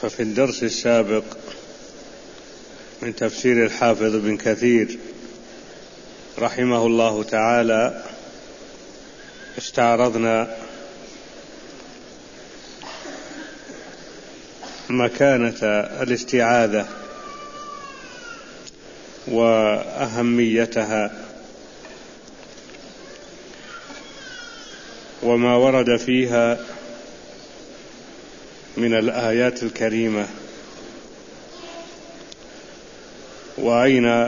ففي الدرس السابق من تفسير الحافظ ابن كثير رحمه الله تعالى استعرضنا مكانة الاستعاذة وأهميتها وما ورد فيها من الآيات الكريمة، وأين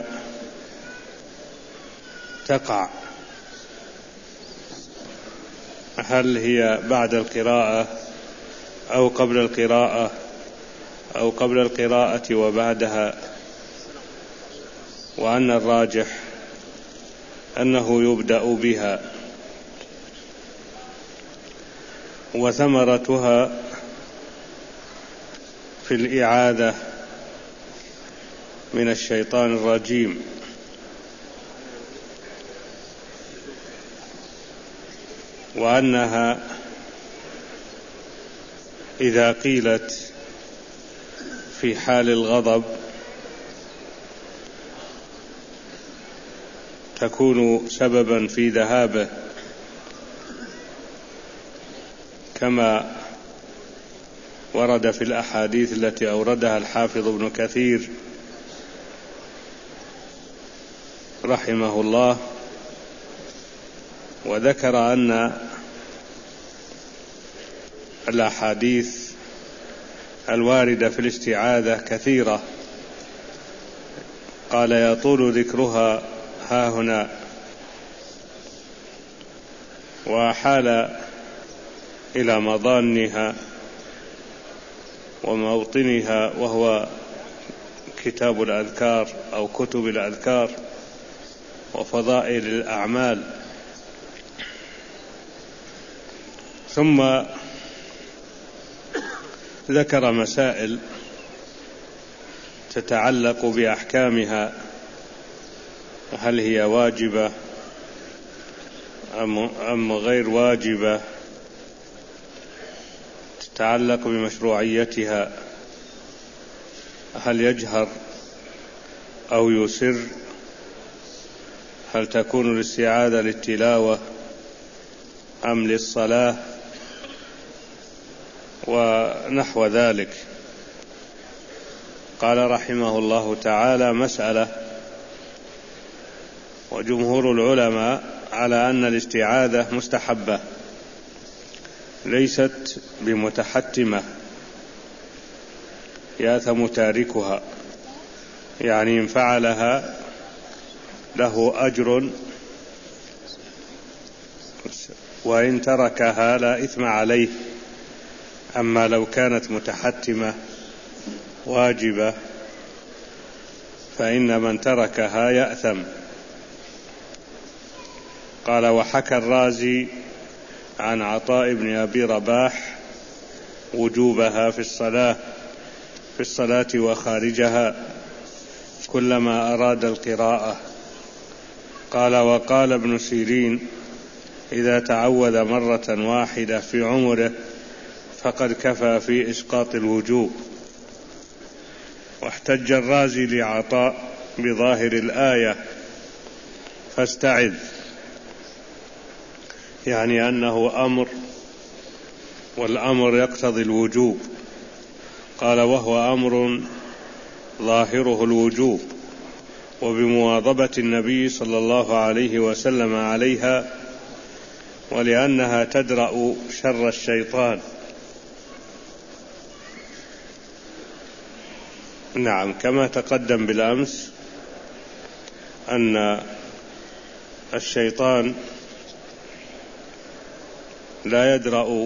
تقع، هل هي بعد القراءة أو قبل القراءة أو قبل القراءة وبعدها، وأن الراجح أنه يبدأ بها، وثمرتها في الإعاذة من الشيطان الرجيم، وأنها إذا قيلت في حال الغضب تكون سببا في ذهابه، كما ورد في الأحاديث التي أوردها الحافظ ابن كثير رحمه الله، وذكر أن الأحاديث الواردة في الاستعاذة كثيرة، قال يطول ذكرها ها هنا، وأحال إلى مضانها وموطنها، وهو كتاب الأذكار أو كتب الأذكار وفضائل الأعمال. ثم ذكر مسائل تتعلق بأحكامها، هل هي واجبة أم غير واجبة، تتعلق بمشروعيتها، هل يجهر أو يسر، هل تكون الاستعاذة للتلاوة أم للصلاة، ونحو ذلك. قال رحمه الله تعالى: مسألة، وجمهور العلماء على أن الاستعاذة مستحبة ليست بمتحتمة يأثم تاركها، يعني إن فعلها له أجر، وإن تركها لا إثم عليه. أما لو كانت متحتمة واجبة فإن من تركها يأثم. قال: وحكى الرازي عن عطاء بن أبي رباح وجوبها في الصلاة وخارجها كلما أراد القراءة. قال: وقال ابن سيرين: إذا تعوذ مرة واحدة في عمره فقد كفى في إسقاط الوجوب. واحتج الرازي لعطاء بظاهر الآية فاستعذ، يعني أنه أمر، والأمر يقتضي الوجوب. قال: وهو أمر ظاهره الوجوب، وبمواظبة النبي صلى الله عليه وسلم عليها، ولأنها تدرأ شر الشيطان. نعم، كما تقدم بالأمس أن الشيطان لا يدرأ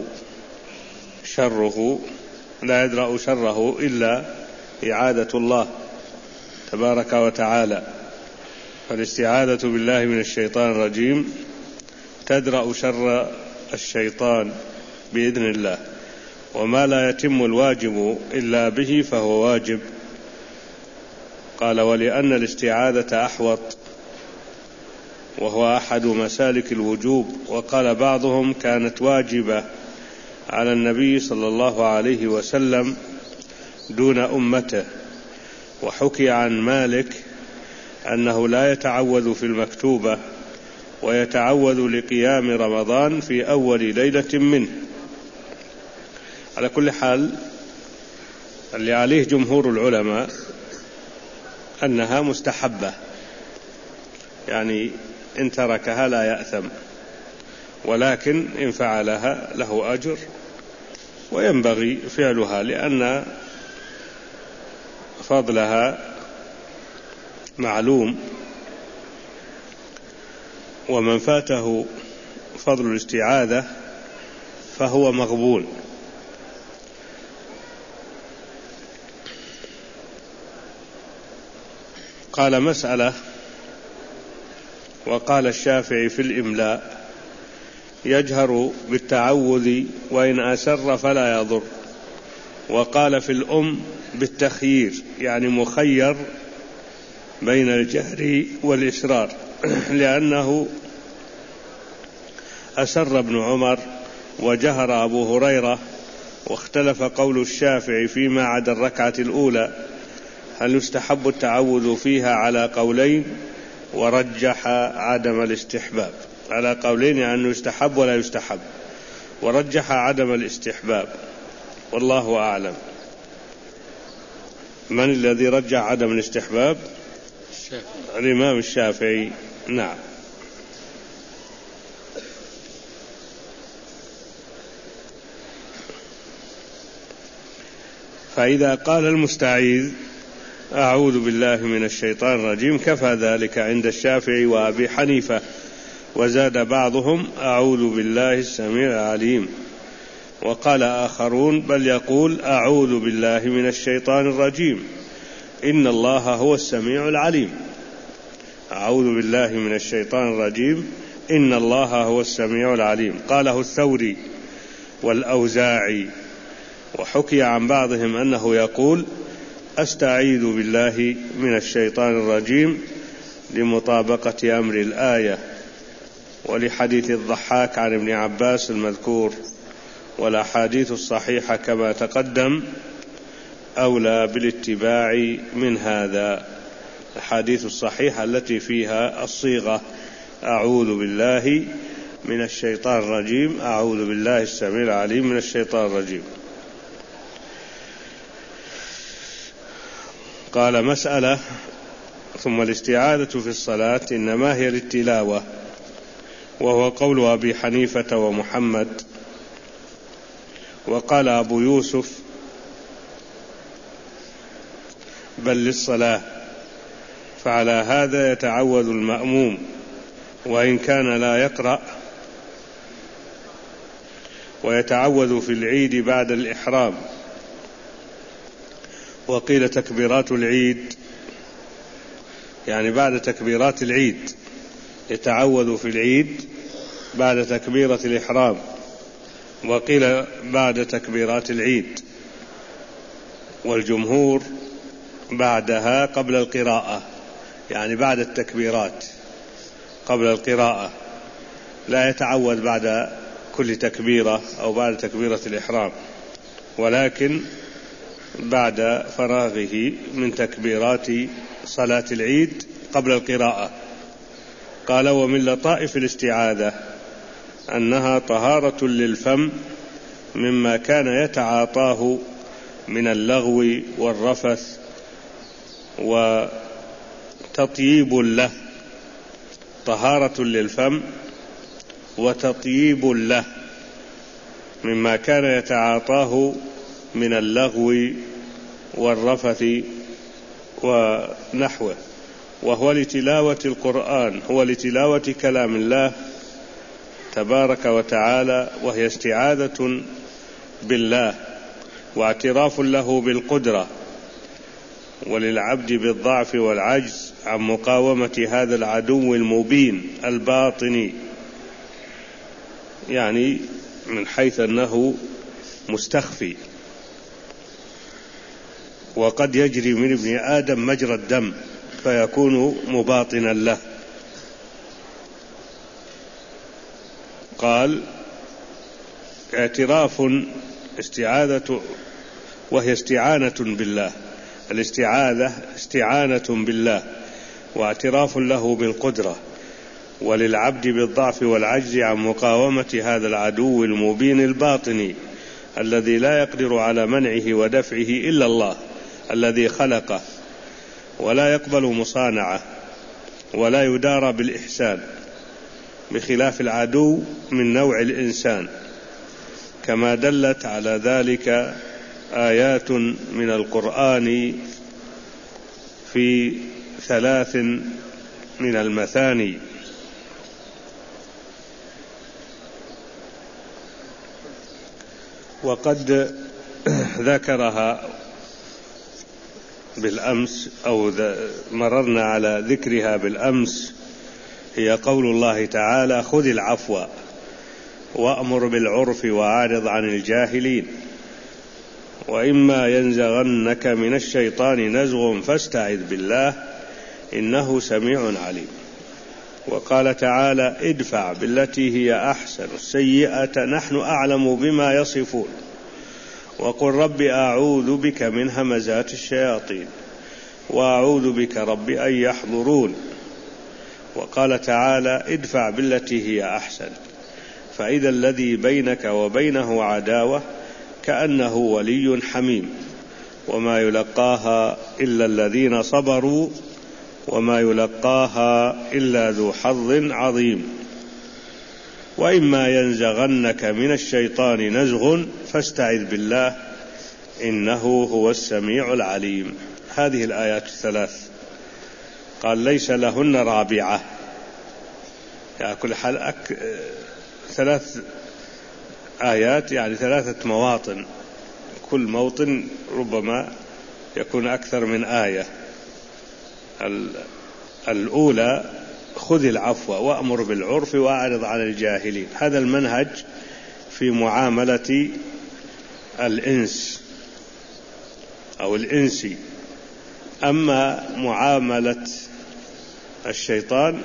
شره إلا إعادة الله تبارك وتعالى. فالاستعاذة بالله من الشيطان الرجيم تدرأ شر الشيطان بإذن الله، وما لا يتم الواجب إلا به فهو واجب. قال: ولأن الاستعاذة أحوط، وهو أحد مسالك الوجوب. وقال بعضهم: كانت واجبة على النبي صلى الله عليه وسلم دون أمته. وحكي عن مالك أنه لا يتعوذ في المكتوبة ويتعوذ لقيام رمضان في أول ليلة منه. على كل حال اللي عليه جمهور العلماء أنها مستحبة، يعني إن تركها لا يأثم، ولكن إن فعلها له أجر، وينبغي فعلها لأن فضلها معلوم، ومن فاته فضل الاستعاذة فهو مغبون. قال مسألة: وقال الشافعي في الإملاء: يجهر بالتعوذ وإن أسر فلا يضر. وقال في الأم بالتخيير، يعني مخير بين الجهر والإسرار، لأنه أسر ابن عمر وجهر أبو هريرة، واختلف قول الشافعي فيما عدا الركعة الأولى هل يستحب التعوذ فيها على قولين، ورجح عدم الاستحباب. على قولين يعني أنه يستحب ولا يستحب، ورجح عدم الاستحباب، والله أعلم. من الذي رجح عدم الاستحباب؟ الإمام الشافعي. نعم. فإذا قال المستعيذ أعوذ بالله من الشيطان الرجيم كفى ذلك عند الشافعي وأبي حنيفة، وزاد بعضهم أعوذ بالله السميع العليم. وقال آخرون بل يقول أعوذ بالله من الشيطان الرجيم إن الله هو السميع العليم. أعوذ بالله من الشيطان الرجيم إن الله هو السميع العليم. قاله الثوري والأوزاعي. وحكي عن بعضهم أنه يقول أستعيذ بالله من الشيطان الرجيم لمطابقة أمر الآية، ولحديث الضحاك عن ابن عباس المذكور. والأحاديث الصحيحة كما تقدم أولى بالاتباع من هذا. الحديث الصحيحة التي فيها الصيغة أعوذ بالله من الشيطان الرجيم، أعوذ بالله السميع العليم من الشيطان الرجيم. قال مسألة: ثم الاستعاذة في الصلاة إنما هي للتلاوة، وهو قول أبي حنيفة ومحمد. وقال أبو يوسف بل للصلاة، فعلى هذا يتعوذ المأموم وإن كان لا يقرأ، ويتعوذ في العيد بعد الإحرام. وقيل تكبيرات العيد يعني بعد تكبيرات العيد، يتعوذ في العيد بعد تكبيرة الإحرام. وقيل بعد تكبيرات العيد، والجمهور بعدها قبل القراءة، يعني بعد التكبيرات قبل القراءة، لا يتعوذ بعد كل تكبيرة أو بعد تكبيرة الإحرام، ولكن بعد فراغه من تكبيرات صلاة العيد قبل القراءة. قال ومن لطائف الاستعاذة أنها طهارة للفم مما كان يتعاطاه من اللغو والرفث، وتطييب له، طهارة للفم وتطييب له مما كان يتعاطاه من اللغو والرفث ونحوه. وهو لتلاوة القرآن، هو لتلاوة كلام الله تبارك وتعالى، وهي استعاذة بالله واعتراف له بالقدرة وللعبد بالضعف والعجز عن مقاومة هذا العدو المبين الباطني، يعني من حيث أنه مستخفي، وقد يجري من ابن آدم مجرى الدم فيكون مباطنا له. قال اعتراف استعاذة وهي استعانة بالله. الاستعاذة استعانة بالله واعتراف له بالقدرة وللعبد بالضعف والعجز عن مقاومة هذا العدو المبين الباطني الذي لا يقدر على منعه ودفعه إلا الله الذي خلقه، ولا يقبل مصانعة ولا يدار بالإحسان، بخلاف العدو من نوع الإنسان، كما دلت على ذلك آيات من القرآن في 3 من المثاني. وقد ذكرها بالأمس أو مررنا على ذكرها بالأمس، هي قول الله تعالى: خذ العفو وأمر بالعرف وأعرض عن الجاهلين، وإما ينزغنك من الشيطان نزغ فاستعذ بالله إنه سميع عليم. وقال تعالى: ادفع بالتي هي أحسن السيئة نحن أعلم بما يصفون، وقل رب أعوذ بك من همزات الشياطين وأعوذ بك رب أن يحضرون. وقال تعالى: ادفع بالتي هي أحسن، فإذا الذي بينك وبينه عداوة كأنه ولي حميم، وما يلقاها إلا الذين صبروا وما يلقاها إلا ذو حظ عظيم. وإما ينزغنك من الشيطان نزغ فاستعذ بالله إنه هو السميع العليم. هذه الآيات 3 قال ليس لهن رابعة، يعني كل حال 3 آيات، يعني 3 مواطن، كل موطن ربما يكون أكثر من آية. الأولى: خذ العفو وأمر بالعرف وأعرض عن الجاهلين. هذا المنهج في معاملة الإنس أو الإنسي. أما معاملة الشيطان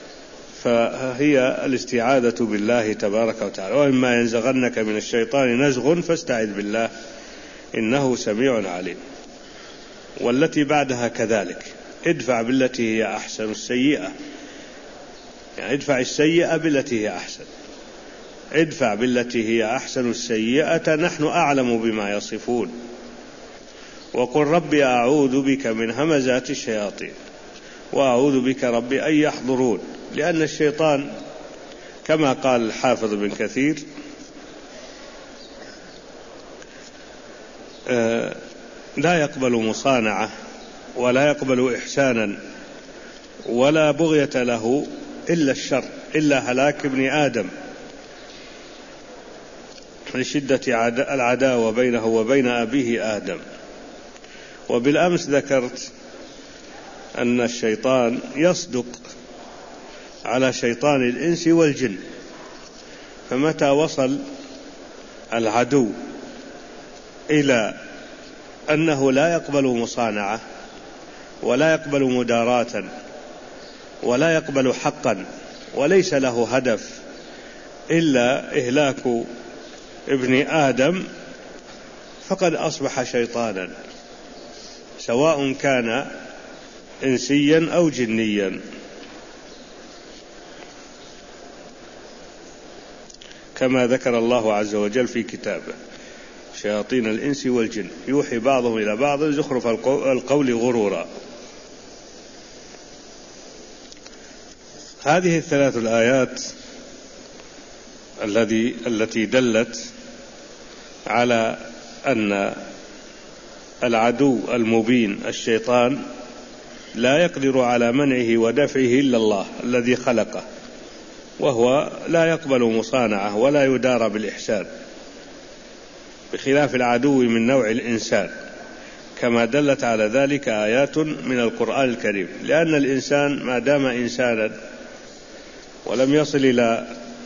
فهي الاستعاذة بالله تبارك وتعالى: وإما ينزغنك من الشيطان نزغ فاستعذ بالله إنه سميع عليم. والتي بعدها كذلك: ادفع بالتي هي أحسن السيئة، يعني ادفع السيئة بالتي هي أحسن. ادفع بالتي هي أحسن السيئة نحن أعلم بما يصفون، وقل رب أعوذ بك من همزات الشياطين وأعوذ بك رب أن يحضرون. لأن الشيطان كما قال الحافظ بن كثير لا يقبل مصانعة ولا يقبل إحسانا ولا بغية له إلا الشر، إلا هلاك ابن آدم، لشدة العداوة بينه وبين أبيه آدم. وبالأمس ذكرت أن الشيطان يصدق على شيطان الإنس والجن، فمتى وصل العدو إلى أنه لا يقبل مصانعة ولا يقبل مداراة ولا يقبل حقا وليس له هدف إلا إهلاك ابن آدم، فقد أصبح شيطانا، سواء كان إنسيا أو جنيا، كما ذكر الله عز وجل في كتابه: شياطين الإنس والجن يوحي بعضهم إلى بعض زخرف القول غرورا. هذه 3 الآيات التي دلت على أن العدو المبين الشيطان لا يقدر على منعه ودفعه إلا الله الذي خلقه، وهو لا يقبل مصانعة ولا يدار بالإحسان، بخلاف العدو من نوع الإنسان، كما دلت على ذلك آيات من القرآن الكريم. لأن الإنسان ما دام إنسانا ولم يصل إلى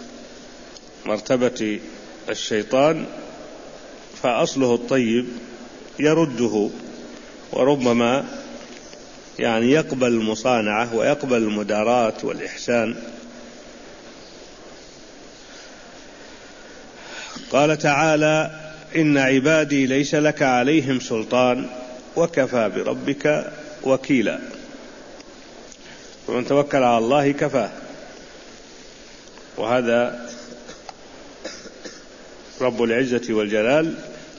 مرتبة الشيطان فأصله الطيب يرده، وربما يعني يقبل المصانعة ويقبل المداراة والإحسان. قال تعالى: إن عبادي ليس لك عليهم سلطان وكفى بربك وكيلا. ومن توكل على الله كفاه. وهذا رب العزة والجلال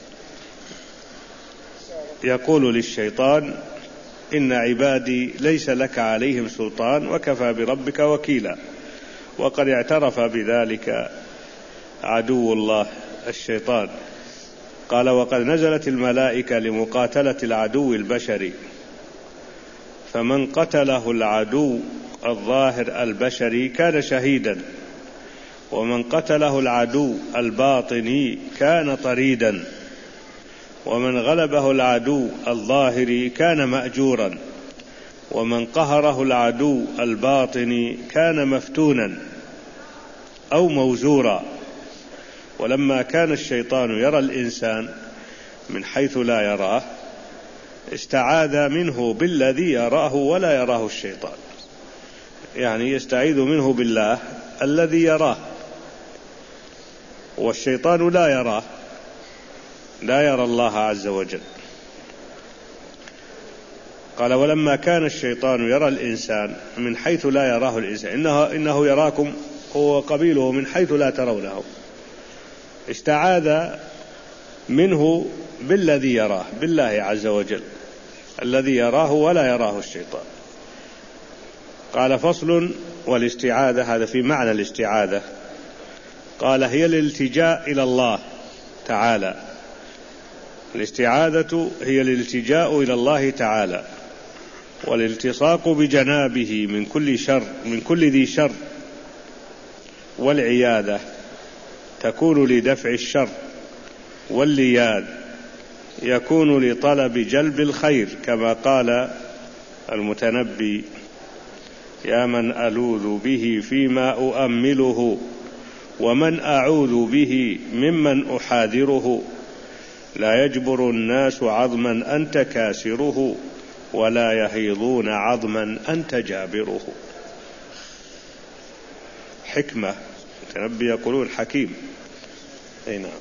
يقول للشيطان: إن عبادي ليس لك عليهم سلطان وكفى بربك وكيلا. وقد اعترف بذلك عدو الله الشيطان. قال: وقد نزلت الملائكة لمقاتلة العدو البشري، فمن قتله العدو الظاهر البشري كان شهيدا، ومن قتله العدو الباطني كان طريدا، ومن غلبه العدو الظاهري كان مأجورا، ومن قهره العدو الباطني كان مفتونا أو موزورا. ولما كان الشيطان يرى الإنسان من حيث لا يراه استعاذ منه بالذي يراه ولا يراه الشيطان، يعني يستعيذ منه بالله الذي يراه، والشيطان لا يراه، لا يرى الله عز وجل. قال: ولما كان الشيطان يرى الإنسان من حيث لا يراه الإنسان، إنه يراكم هو قبيله من حيث لا ترونه، استعاذ منه بالذي يراه، بالله عز وجل الذي يراه ولا يراه الشيطان. قال: فصل. والاستعاذة هذا في معنى الاستعاذة. قال: هي الالتجاء إلى الله تعالى. الاستعاذة هي الالتجاء إلى الله تعالى والالتصاق بجنابه من كل شر، من كل ذي شر. والعياذة تكون لدفع الشر، واللياذ يكون لطلب جلب الخير، كما قال المتنبي: يا من ألوذ به فيما أؤمله، ومن أعوذ به ممن أحاذره. لا يجبر الناس عظما أنت كاسره، ولا يهيضون عظما أنت جابره. حكمة. المتنبي يقولون حكيم. أي نعم.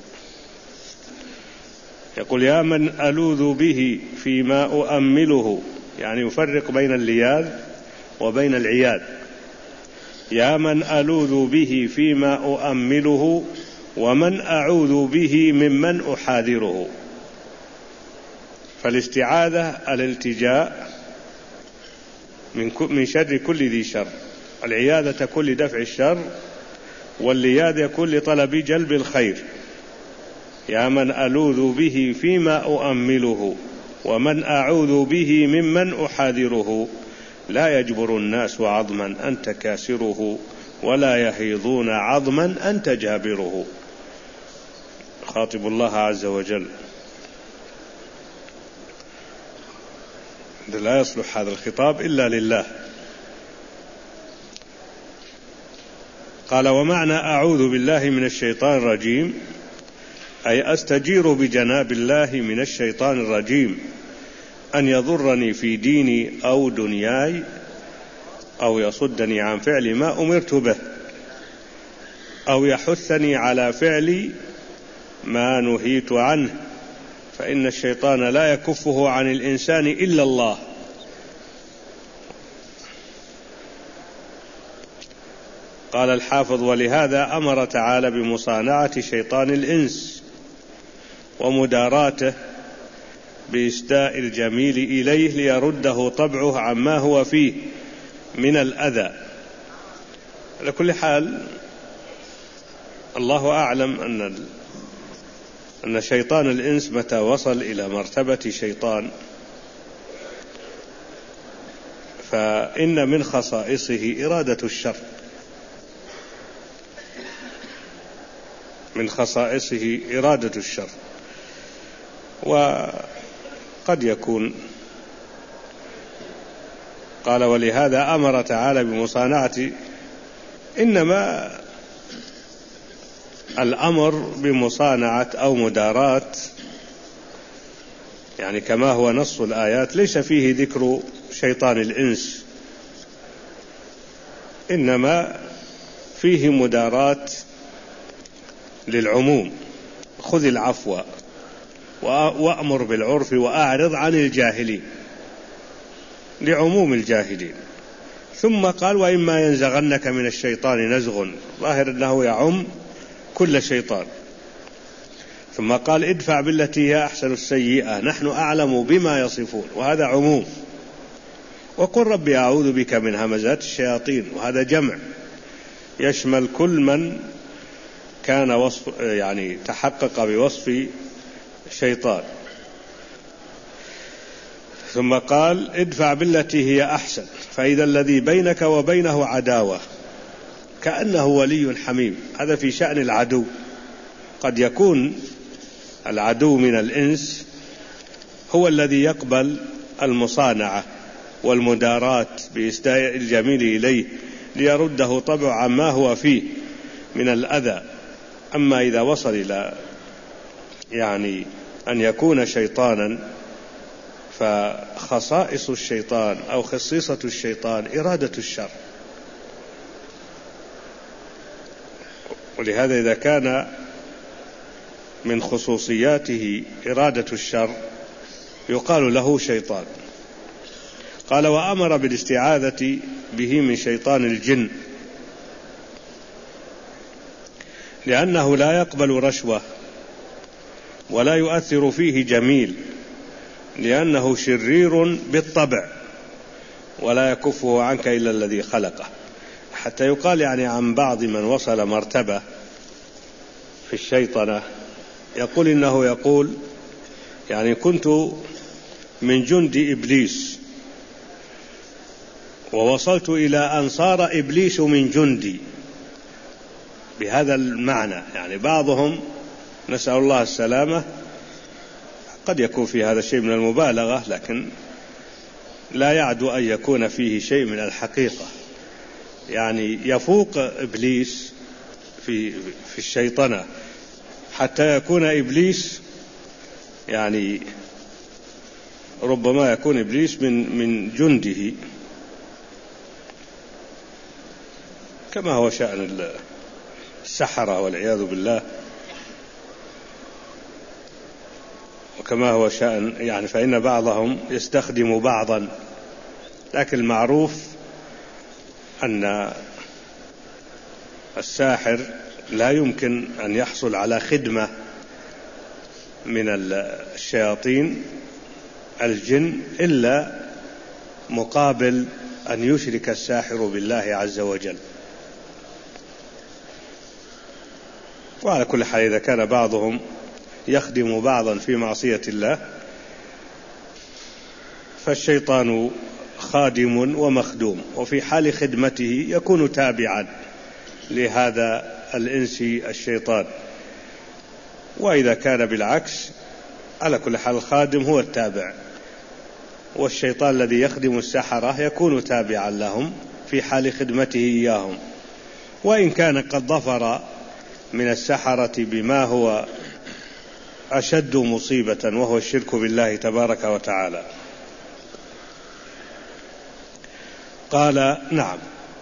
يقول: يا من ألوذ به فيما أؤمله، يعني يفرق بين اللياذ وبين العياذ. يا من ألوذ به فيما أؤمله، ومن أعوذ به ممن أحاذره. فالاستعاذة الالتجاء من شر كل ذي شر، العياذة تكون لدفع الشر، واللياذ يكون لطلب جلب الخير. يا من ألوذ به فيما أؤمله، ومن أعوذ به ممن أحاذره. لا يجبر الناس عظما أنت كاسره، ولا يهيضون عظما أنت جابره. خاطب الله عز وجل. لا يصلح هذا الخطاب إلا لله. قال: ومعنى أعوذ بالله من الشيطان الرجيم أي أستجير بجناب الله من الشيطان الرجيم أن يضرني في ديني أو دنياي، أو يصدني عن فعل ما أمرت به، أو يحثني على فعل ما نهيت عنه، فإن الشيطان لا يكفه عن الإنسان إلا الله. قال الحافظ: ولهذا أمر تعالى بمصانعة شيطان الإنس ومداراته بإسداء الجميل إليه ليرده طبعه عما هو فيه من الأذى. على كل حال الله أعلم أن شيطان الإنس متى وصل إلى مرتبة شيطان فإن من خصائصه إرادة الشر، من خصائصه إرادة الشر. وقد يكون قال: ولهذا أمر تعالى بمصانعة، إنما الأمر بمصانعة أو مداراة يعني كما هو نص الآيات ليس فيه ذكر شيطان الإنس، إنما فيه مداراة للعموم. خذ العفو وأمر بالعرف وأعرض عن الجاهلين، لعموم الجاهلين. ثم قال وإما ينزغنك من الشيطان نزغ، ظاهر أنه يعم كل شيطان. ثم قال ادفع بالتي هي أحسن السيئة نحن أعلم بما يصفون، وهذا عموم. وقل ربي أعوذ بك من همزات الشياطين، وهذا جمع يشمل كل من كان تحقق بوصف شيطان. ثم قال ادفع بالتي هي أحسن فإذا الذي بينك وبينه عداوة كأنه ولي حميم. هذا في شأن العدو. قد يكون العدو من الإنس هو الذي يقبل المصانعة والمداراة بإسداء الجميل إليه ليرده طبع عما هو فيه من الأذى. أما إذا وصل إلى أن يكون شيطانا، فخصائص الشيطان أو خصيصة الشيطان إرادة الشر. ولهذا إذا كان من خصوصياته إرادة الشر يقال له شيطان. قال وأمر بالاستعاذة به من شيطان الجن، لأنه لا يقبل رشوة ولا يؤثر فيه جميل، لأنه شرير بالطبع ولا يكفه عنك إلا الذي خلقه. حتى يقال عن بعض من وصل مرتبة في الشيطنة يقول إنه يقول كنت من جند إبليس ووصلت إلى أن صار إبليس من جندي، بهذا المعنى. بعضهم نسأل الله السلامة قد يكون في هذا شيء من المبالغة، لكن لا يعدو أن يكون فيه شيء من الحقيقة. يفوق إبليس في الشيطنة حتى يكون إبليس ربما يكون إبليس من جنده، كما هو شأن السحرة والعياذ بالله، وكما هو شأن فإن بعضهم يستخدم بعضا. لكن المعروف أن الساحر لا يمكن أن يحصل على خدمة من الشياطين الجن إلا مقابل أن يشرك الساحر بالله عز وجل. وعلى كل حال إذا كان بعضهم يخدم بعضا في معصية الله فالشيطان خادم ومخدوم، وفي حال خدمته يكون تابعا لهذا الإنسي الشيطان. وإذا كان بالعكس على كل حال الخادم هو التابع، والشيطان الذي يخدم السحرة يكون تابعا لهم في حال خدمته إياهم. وإن كان قد ظفر من السحرة بما هو أشد مصيبة وهو الشرك بالله تبارك وتعالى. قال نعم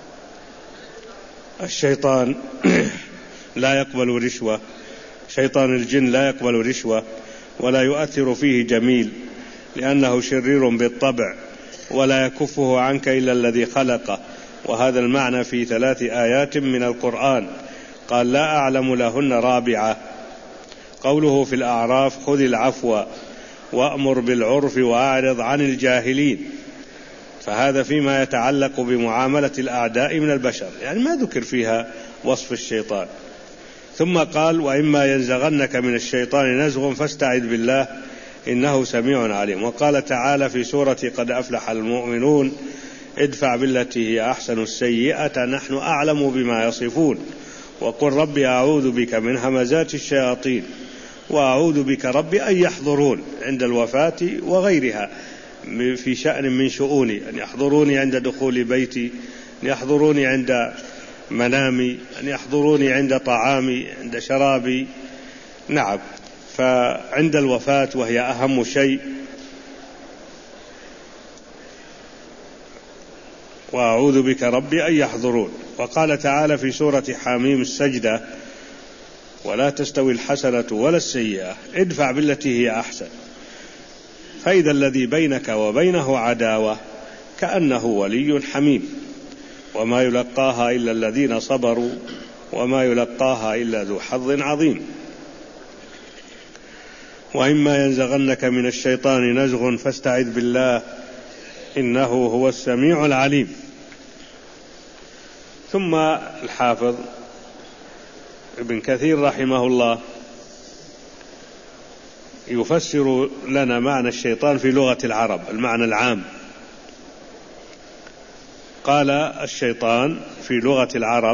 الشيطان لا يقبل رشوة، شيطان الجن لا يقبل رشوة ولا يؤثر فيه جميل، لأنه شرير بالطبع ولا يكفه عنك إلا الذي خلقه. وهذا المعنى في 3 آيات من القرآن. قال لا أعلم لهن رابعة. قوله في الأعراف خذ العفو وأمر بالعرف وأعرض عن الجاهلين، فهذا فيما يتعلق بمعاملة الأعداء من البشر، ما ذكر فيها وصف الشيطان. ثم قال وإما ينزغنك من الشيطان نزغ فاستعذ بالله إنه سميع عليم. وقال تعالى في سورة قد أفلح المؤمنون ادفع بالتي هي أحسن السيئة نحن أعلم بما يصفون وقل ربي أعوذ بك من همزات الشياطين وأعوذ بك ربي أن يحضرون عند الوفاة وغيرها في شأن من شؤوني، أن يحضروني عند دخول بيتي، أن يحضروني عند منامي، أن يحضروني عند طعامي، عند شرابي. نعم، فعند الوفاة وهي أهم شيء. وأعوذ بك ربي أن يحضرون. وقال تعالى في سورة حميم السجدة ولا تستوي الحسنة ولا السيئة ادفع بالتي هي أحسن فإذا الذي بينك وبينه عداوة كأنه ولي حميم وما يلقاها إلا الذين صبروا وما يلقاها إلا ذو حظ عظيم. وإما ينزغنك من الشيطان نزغ فاستعذ بالله إنه هو السميع العليم. ثم الحافظ ابن كثير رحمه الله يفسر لنا معنى الشيطان في لغة العرب المعنى العام. قال الشيطان في لغة العرب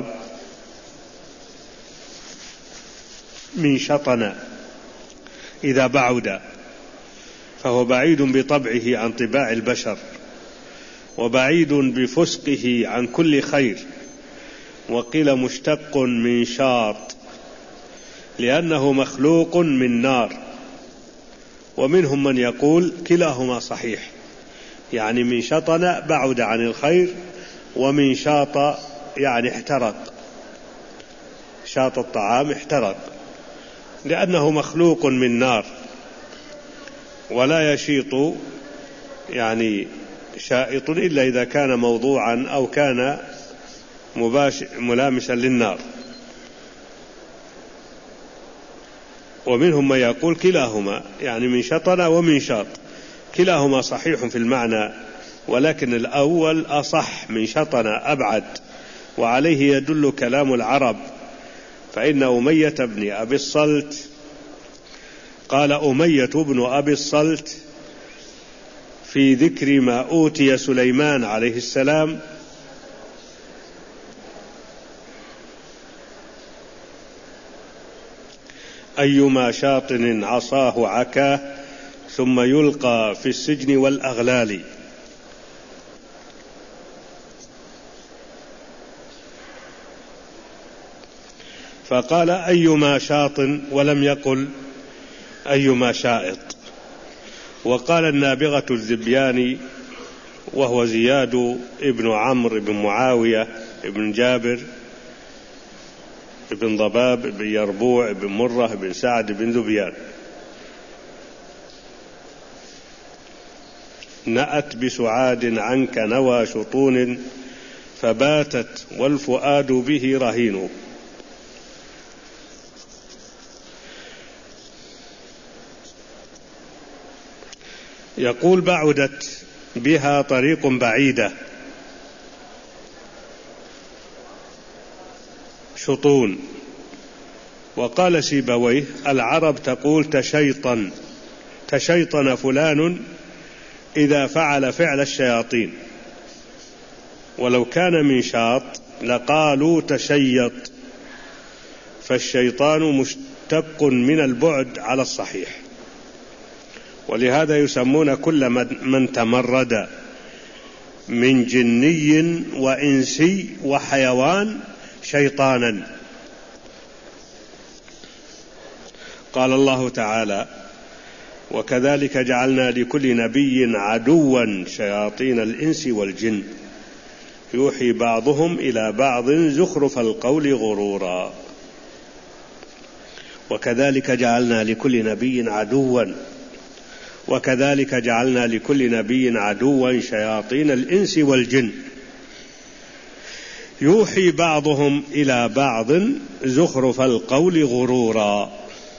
من شطن إذا بعد، فهو بعيد بطبعه عن طباع البشر وبعيد بفسقه عن كل خير. وقيل مشتق من شاط لأنه مخلوق من نار. ومنهم من يقول كلاهما صحيح، يعني من شطن بعد عن الخير، ومن شاط يعني احترق، شاط الطعام احترق، لأنه مخلوق من نار. ولا يشيط يعني شائط إلا إذا كان موضوعا أو كان ملامسا للنار. ومنهم من يقول كلاهما، يعني من شطن ومن شاط، كلاهما صحيح في المعنى، ولكن الأول أصح، من شطن أبعد، وعليه يدل كلام العرب. فإن أمية بن أبي الصلت قال أمية بن أبي الصلت في ذكر ما أوتي سليمان عليه السلام: أيما شاطن عصاه عكاه ثم يلقى في السجن والأغلال. فقال أيما شاط ولم يقل أيما شائط. وقال النابغة الذبياني وهو زياد ابن عمرو بن معاوية ابن جابر ابن ضباب ابن يربوع ابن مرة ابن سعد بن ذبيان: نأت بسعاد عنك نوى شطون فباتت والفؤاد به رهين. يقول بعدت بها طريق بعيدة، شطون. وقال سيبويه: العرب تقول تشيطن فلان إذا فعل فعل الشياطين، ولو كان من شاط لقالوا تشيط، فالشيطان مشتق من البعد على الصحيح. ولهذا يسمون كل من تمرد من جني وإنسي وحيوان شيطانا. قال الله تعالى: وكذلك جعلنا لكل نبي عدوا شياطين الإنس والجن يوحي بعضهم إلى بعض زخرف القول غرورا. وكذلك جعلنا لكل نبي عدوا شياطين الإنس والجن يوحي بعضهم إلى بعض زخرف القول غرورا.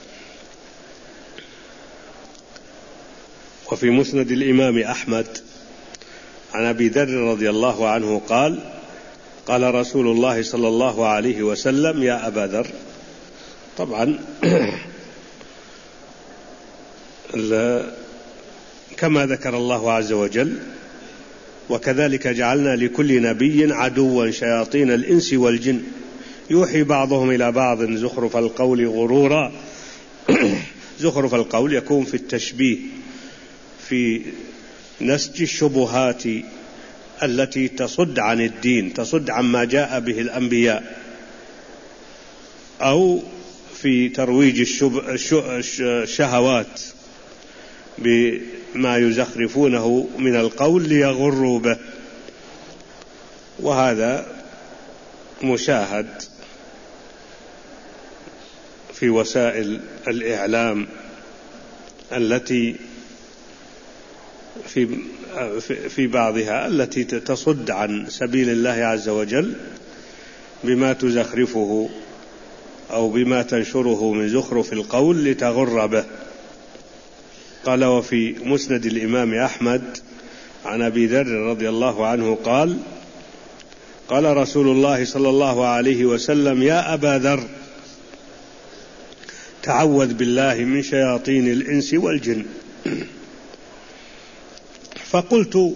وفي مسند الإمام أحمد عن أبي ذر رضي الله عنه قال: قال رسول الله صلى الله عليه وسلم: يا أبا ذر. طبعا كما ذكر الله عز وجل: وكذلك جعلنا لكل نبي عدوا شياطين الإنس والجن يوحي بعضهم إلى بعض زخرف القول غرورا. زخرف القول يكون في التشبيه، في نسج الشبهات التي تصد عن الدين، تصد عما جاء به الأنبياء، أو في ترويج الشهوات بما يزخرفونه من القول ليغروا به. وهذا مشاهد في وسائل الإعلام التي في بعضها التي تصد عن سبيل الله عز وجل بما تزخرفه أو بما تنشره من زخرف القول لتغر به. قال: وفي مسند الإمام أحمد عن أبي ذر رضي الله عنه قال: قال رسول الله صلى الله عليه وسلم: يا أبا ذر، تعوذ بالله من شياطين الإنس والجن. فقلت: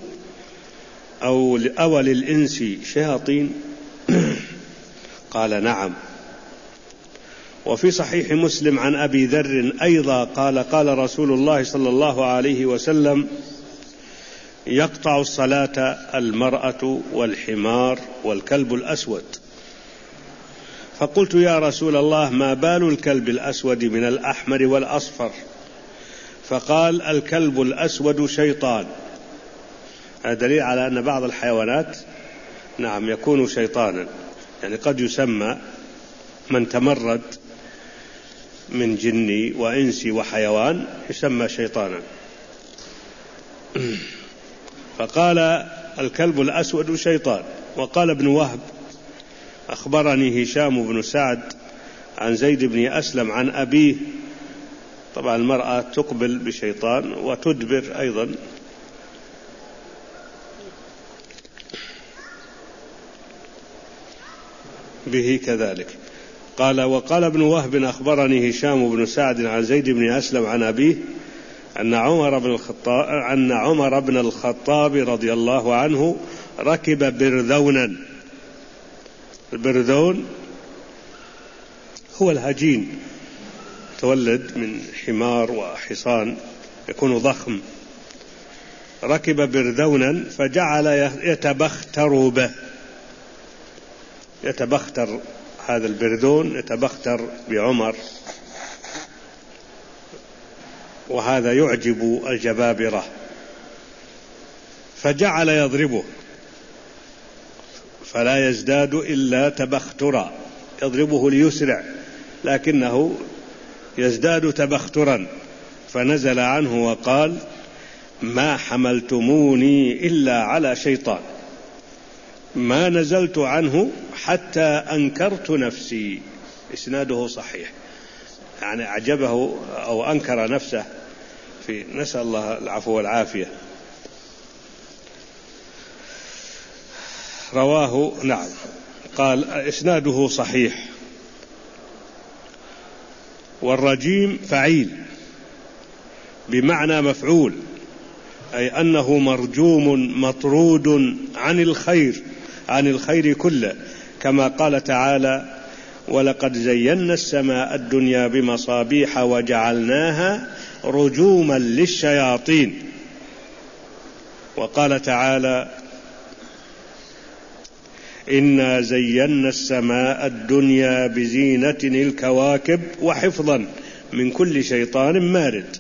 أول الإنس شياطين؟ قال: نعم. وفي صحيح مسلم عن أبي ذر أيضا قال: قال رسول الله صلى الله عليه وسلم: يقطع الصلاة المرأة والحمار والكلب الأسود. فقلت: يا رسول الله، ما بال الكلب الأسود من الأحمر والأصفر؟ فقال: الكلب الأسود شيطان. هذا دليل على أن بعض الحيوانات نعم يكون شيطانا، يعني قد يسمى من تمرد من جن وإنس وحيوان يسمى شيطانا. فقال: الكلب الأسود شيطان. وقال ابن وهب: أخبرني هشام بن سعد عن زيد بن أسلم عن أبيه. طبعا المرأة تقبل بشيطان وتدبر أيضا. به كذلك. قال: وقال ابن وهب: أخبرني هشام بن سعد عن زيد بن أسلم عن أبيه أن عمر بن الخطاب رضي الله عنه ركب برذونا. البرذون هو الهجين، تولد من حمار وحصان، يكون ضخم. ركب برذونا فجعل يتبختر به، يتبختر هذا البرذون يتبختر بعمر، وهذا يعجب الجبابرة، فجعل يضربه فلا يزداد إلا تبخترا، يضربه ليسرع لكنه يزداد تبخترا. فنزل عنه وقال: ما حملتموني إلا على شيطان، ما نزلت عنه حتى أنكرت نفسي. إسناده صحيح، يعني أعجبه أو أنكر نفسه نسأل الله العفو والعافية. رواه نعم، قال إسناده صحيح. والرجيم فعيل بمعنى مفعول، أي أنه مرجوم مطرود عن الخير كله، كما قال تعالى: ولقد زينا السماء الدنيا بمصابيح وجعلناها رجوما للشياطين. وقال تعالى: إنا زينا السماء الدنيا بزينة الكواكب وحفظا من كل شيطان مارد.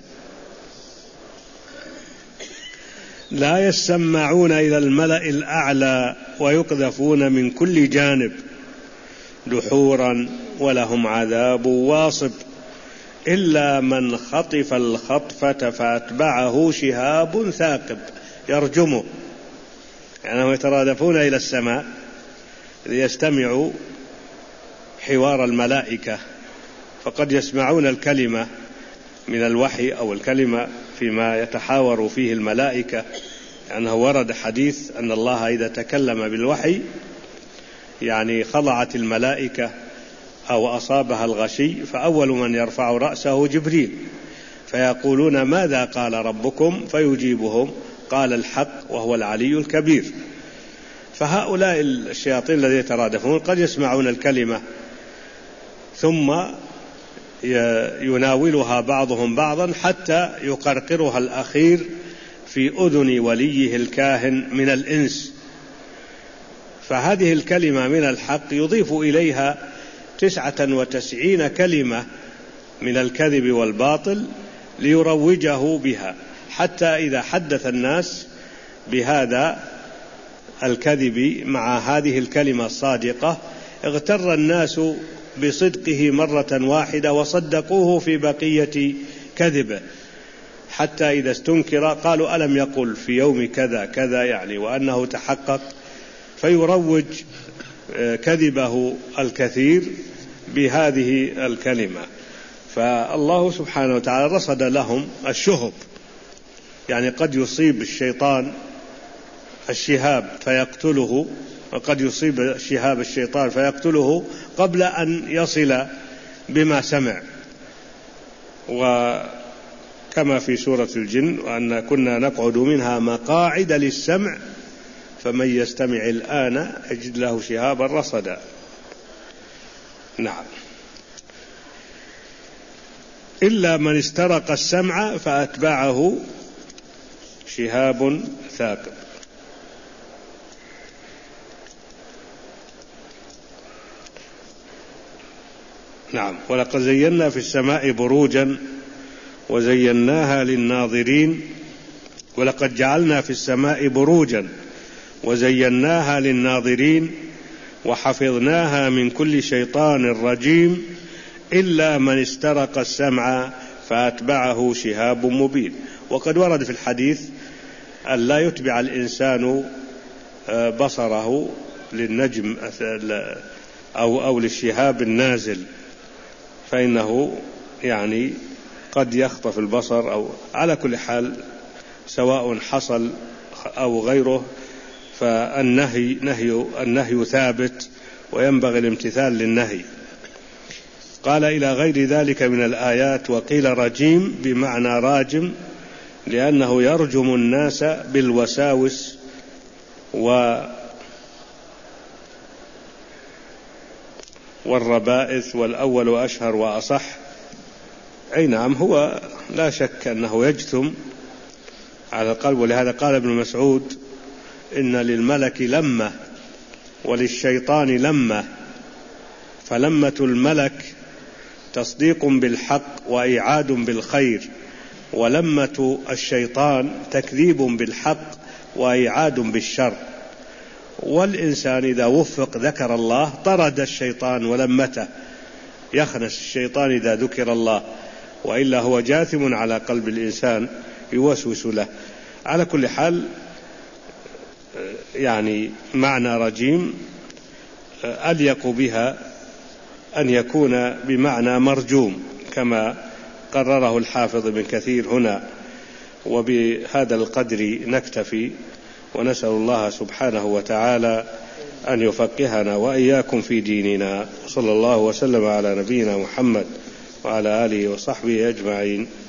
لا يسمعون إلى الملأ الأعلى ويقذفون من كل جانب دحورا ولهم عذاب واصب إلا من خطف الخطفة فأتبعه شهاب ثاقب يرجمه. يعني يترادفون إلى السماء ليستمعوا حوار الملائكة، فقد يسمعون الكلمة من الوحي أو الكلمة فيما يتحاور فيه الملائكة، لأنه ورد حديث أن الله إذا تكلم بالوحي يعني خضعت الملائكة أو أصابها الغشي، فأول من يرفع رأسه جبريل، فيقولون: ماذا قال ربكم؟ فيجيبهم: قال الحق وهو العلي الكبير. فهؤلاء الشياطين الذين يترادفون قد يسمعون الكلمة ثم يناولها بعضهم بعضا حتى يقرقرها الأخير في أذن وليه الكاهن من الإنس. فهذه الكلمة من الحق يضيف إليها 99 كلمة من الكذب والباطل ليروجه بها، حتى إذا حدث الناس بهذا الكذب مع هذه الكلمة الصادقة اغتر الناس بصدقه مرة واحدة وصدقوه في بقية كذبه، حتى إذا استنكر قالوا ألم يقل في يوم كذا كذا، يعني وأنه تحقق، فيروج كذبه الكثير بهذه الكلمة. فالله سبحانه وتعالى رصد لهم الشهب، يعني قد يصيب الشيطان الشهاب فيقتله، وقد يصيب الشهاب الشيطان فيقتله قبل أن يصل بما سمع. وكما في سورة الجن وأن كنا نقعد منها مقاعد للسمع فمن يستمع الآن يجد له شهابا رصدا. نعم. إلا من استرق السمع فأتبعه شهاب ثاقب. نعم. ولقد زينا في السماء بروجا وزيناها للناظرين، ولقد جعلنا في السماء بروجا وزيناها للناظرين وحفظناها من كل شيطان رجيم إلا من استرق السمع فأتبعه شهاب مبين. وقد ورد في الحديث أن لا يتبع الإنسان بصره للنجم أو للشهاب النازل، فإنه يعني قد يخطف البصر، أو على كل حال سواء حصل أو غيره، فالنهي ثابت وينبغي الامتثال للنهي. قال إلى غير ذلك من الآيات. وقيل رجيم بمعنى راجم، لأنه يرجم الناس بالوساوس والربائث، والأول أشهر وأصح. أي نعم، هو لا شك أنه يجثم على القلب. ولهذا قال ابن مسعود إن للملك لمة وللشيطان لمة، فلمة الملك تصديق بالحق وإيعاد بالخير، ولمة الشيطان تكذيب بالحق وإيعاد بالشر. والإنسان إذا وفق ذكر الله طرد الشيطان ولمته، يخنس الشيطان إذا ذكر الله، وإلا هو جاثم على قلب الإنسان يوسوس له. على كل حال يعني معنى رجيم أليق بها أن يكون بمعنى مرجوم، كما قرره الحافظ ابن كثير هنا. وبهذا القدر نكتفي، ونسأل الله سبحانه وتعالى أن يفقهنا وإياكم في ديننا. صلى الله وسلم على نبينا محمد وعلى آله وصحبه أجمعين.